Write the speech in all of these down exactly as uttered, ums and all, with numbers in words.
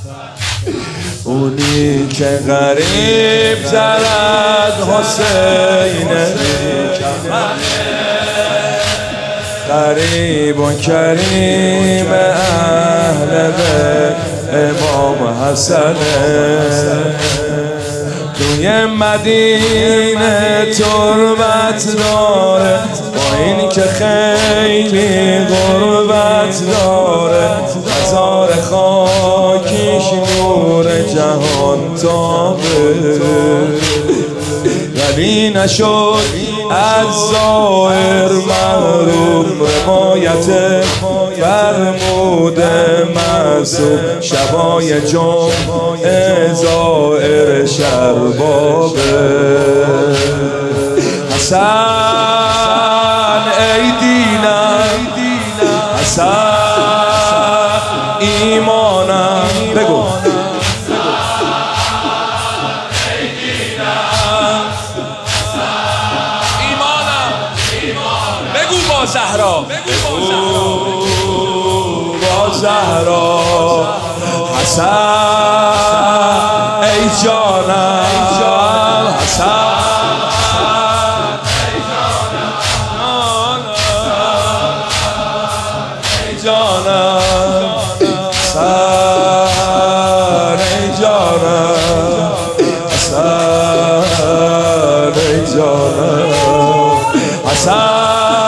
اونی که غریب تر از حسین غریب و کریم اهل بیت امام حسنه توی مدینه تربت داره با این که خیلی غربت داره مزار خاکیش نور جهان تابه ولی نشد از ظاهر محروم روایت فرموده معصوم شبای جمعه زائر شربابه حسن ای دینم حسن ایمانم بگو زهرا با زهرا حسن ای جانم حسن ای جانم حسن ای جانم حسن ای جانم حسن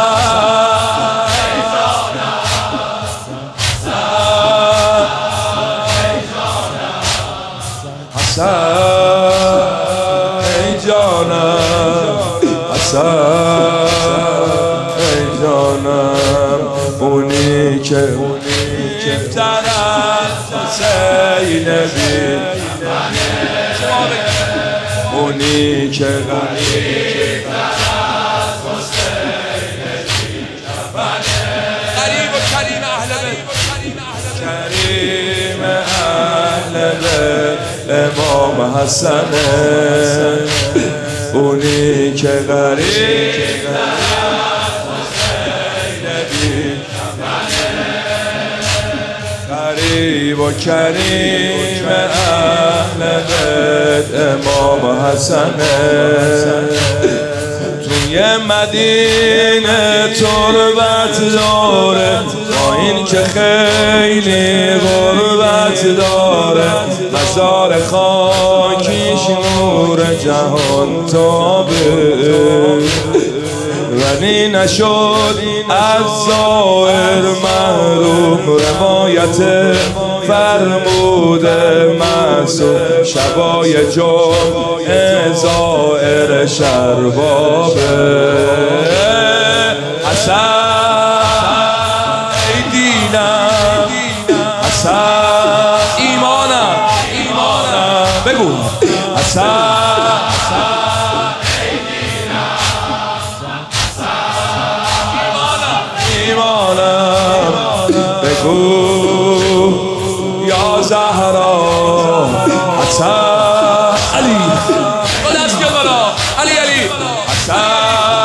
ای جانم حسن ای جانم اونی که اونی که تر از حسین بی اونی که غریب تر از حسین بی غریب و کریم اهل بیت کریم اهل بیت امام حسنه اونی که غریب غریب و کریم اهل بیت امام حسنه توی مدینه تربت داره با این که خیلی غربت داره مزار خاکیش نور جهان تابه ولی نشد از ظاهر محروم روایت فرموده معصوم شبای جمعه زائر شربابه حسن ای دینم حسن ایمانم ایمانم بگو حسن ای دینم ایمانم بگو یا زهرا حسن علی با دست بیاد بالا علی علی حسن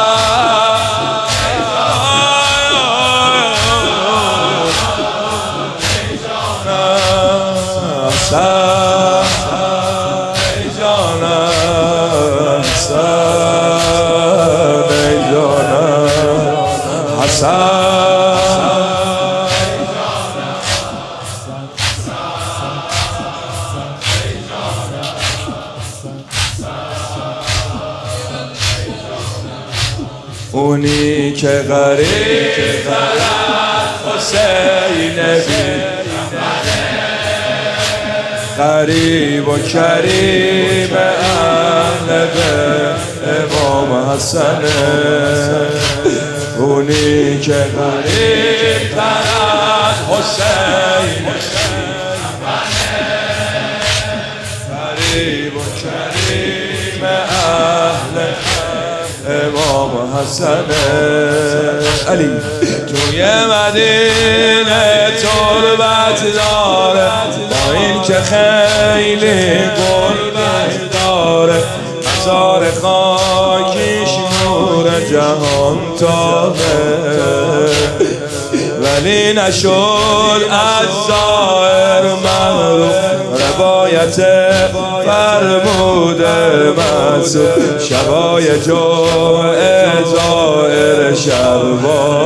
اونی که غریب تر از حسین بی غریب و کریم اهل بیت امام حسنه اونی که غریب تر از حسین غریب و کریم اهل امام حسنه علی توی مدینه تربت داره با این که خیلی غربت داره مزار خاکیش نور جهان تابه ولی نشد از ظاهر محروم کفایت فرمود منصور شبای جمعه زائر شبا